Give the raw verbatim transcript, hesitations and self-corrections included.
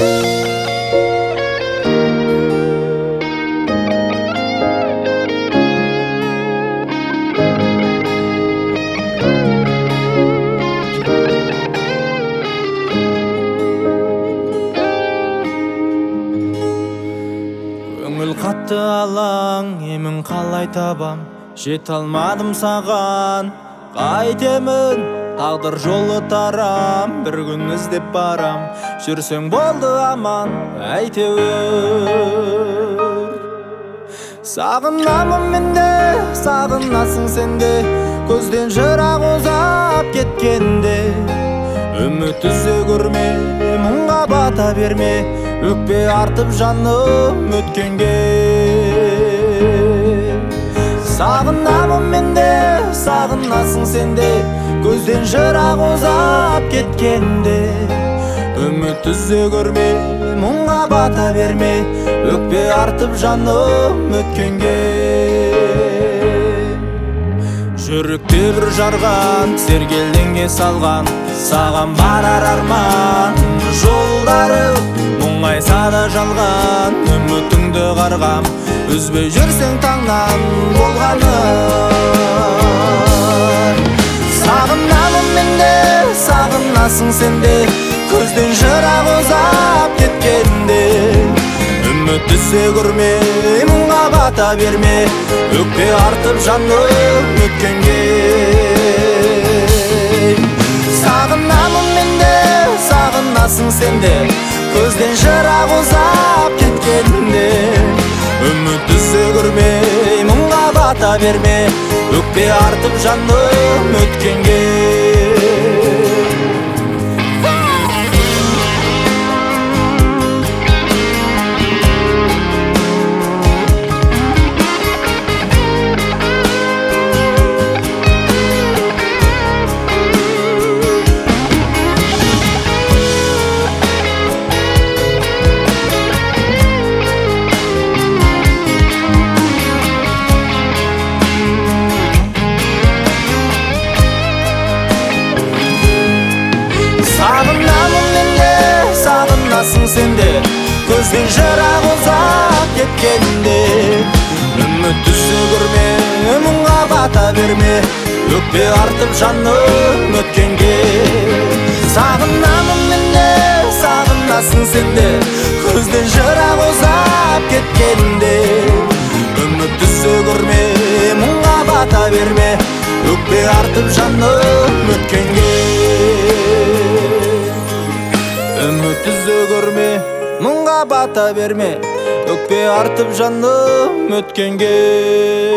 Көңіл қатты алаң, емін қалай табам, жете алмадым саған. Қайтемін, тағдыр жолы тарам, бір күн іздеп барам, жүрсең болды аман, әйтеуір. Сағынамын менде, сағынасың сенде, көзден жырақ ұзап кеткенде. Үміт үзе көрме, мұңға бата берме, өкпе артып жаным өткенге. Сағынамын менде, сағынасың сенде, көзден жырақ ұзап кеткенде. Үміт үзе көрме, мұңға бата берме, өкпе артып жаным өткенге. Жүректе бір жарған, сергелденге салған, саған барар арман жолдары. Мұңайса да жалған, үмітіңді қарғам, үзбей жүрсең таңнан болғаны. Сағынамын менде, сағынасың сенде, көзден жырақ ұзап кеткенде. Үміт үзе көрме, мұңға бата берме, өкпе артып жаным өткенге. Сағынамын менде, сағынасың сенде, көзден жырақ ұзап кеткенде. Үміт үзе көрме, мұңға бата берме, өкпе артып жаным өткенге. Сағынамын менде, сағынасың сенде, көзден жырақ ұзап кеткенде. Үміт үзе көрме, мұңға бата берме, өкпе артып жаным өткенге. Сағынамын менде, сағынасың сенде, көзден жырақ ұзап кеткенде. Үміт үзе көрме, мұңға бата берме, өкпе артып жаным өткенге. Үміт үзе көрме, мұңға бата берме, өкпе артып жаным өткенге.